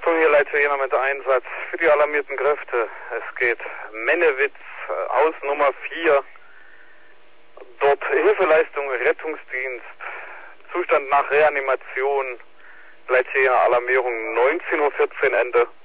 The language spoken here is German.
Achtung, hier Leitjena mit Einsatz für die alarmierten Kräfte. Es geht Mennewitz, Haus Nummer 4. Dort Hilfeleistung, Rettungsdienst. Zustand nach Reanimation. Leitjena Alarmierung 19:14 Uhr Ende.